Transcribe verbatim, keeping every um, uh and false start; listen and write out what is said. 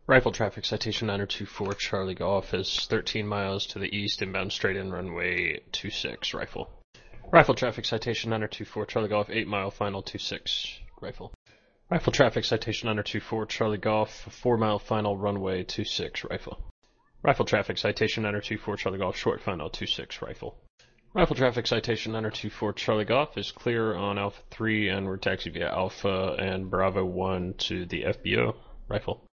Rifle traffic citation niner two four Charlie Golf is thirteen miles to the east, inbound straight in runway two six, rifle. Rifle traffic citation niner two four Charlie Golf, eight mile final two six, rifle. Rifle traffic citation niner two four Charlie Golf, four mile final runway two six, rifle. Rifle traffic citation niner two four Charlie Golf, short final two six, rifle. Rifle traffic citation niner two four Charlie Golf is clear on Alpha three and we're taxi via Alpha and Bravo one to the F B O, rifle.